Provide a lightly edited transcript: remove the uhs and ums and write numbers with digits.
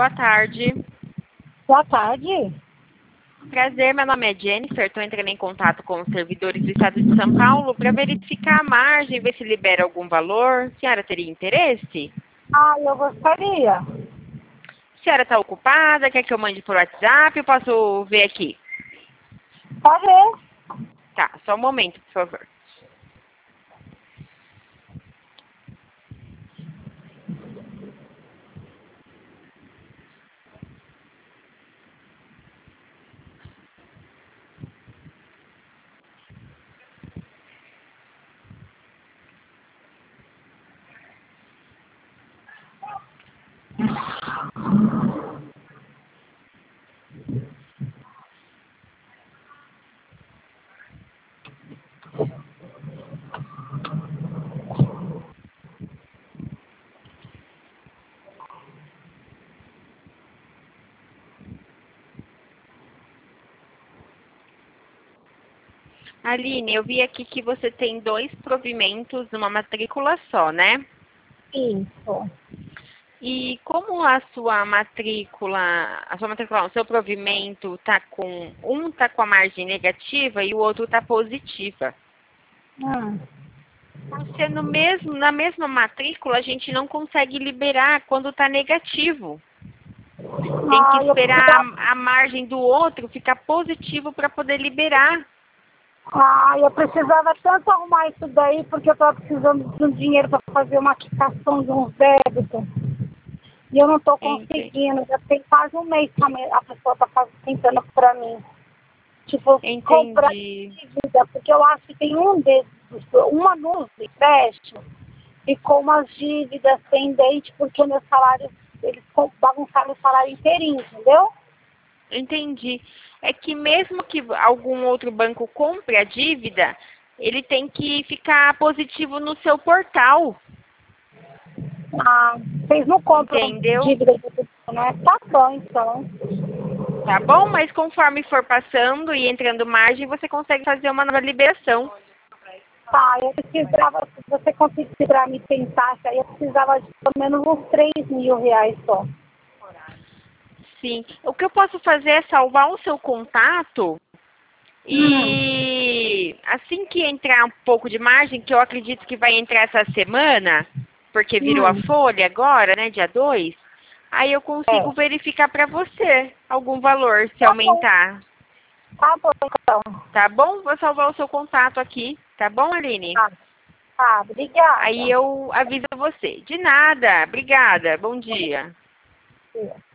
boa tarde. Boa tarde. Prazer, meu nome é Jennifer, estou entrando em contato com os servidores do Estado de São Paulo para verificar a margem, ver se libera algum valor. A senhora teria interesse? Eu gostaria. A senhora está ocupada? Quer que eu mande por WhatsApp? Eu posso ver aqui? Pode ver. Tá, só um momento, por favor. Aline, eu vi aqui que você tem 2 provimentos numa matrícula só, né? Isso. E como a sua matrícula, o seu provimento tá com, um tá com a margem negativa e o outro tá positiva. Por ser na mesma matrícula, a gente não consegue liberar quando tá negativo. Tem que esperar a margem do outro ficar positivo para poder liberar. Eu precisava tanto arrumar isso daí, porque eu estava precisando de um dinheiro para fazer uma quitação de uns débitos. E eu não estou conseguindo. Já tem quase um mês que a pessoa está tentando para mim. Tipo, comprar dívida, porque eu acho que tem uma no empréstimo ficou umas dívidas pendentes, porque meu salário, eles bagunçaram o salário inteirinho, entendeu? Entendi. É que mesmo que algum outro banco compre a dívida, ele tem que ficar positivo no seu portal. Vocês não compram dívida do né? Tá bom, então. Tá bom, mas conforme for passando e entrando margem, você consegue fazer uma nova liberação. Eu precisava, se você conseguisse para me tentar, aí eu precisava de pelo menos uns 3.000 reais só. Sim. O que eu posso fazer é salvar o seu contato e assim que entrar um pouco de margem, que eu acredito que vai entrar essa semana, porque virou a folha agora, né, dia 2, aí eu consigo verificar para você algum valor, se aumentar. Tá bom, então. Tá bom? Vou salvar o seu contato aqui. Tá bom, Aline? Obrigada. Aí eu aviso você. De nada. Obrigada. Bom dia.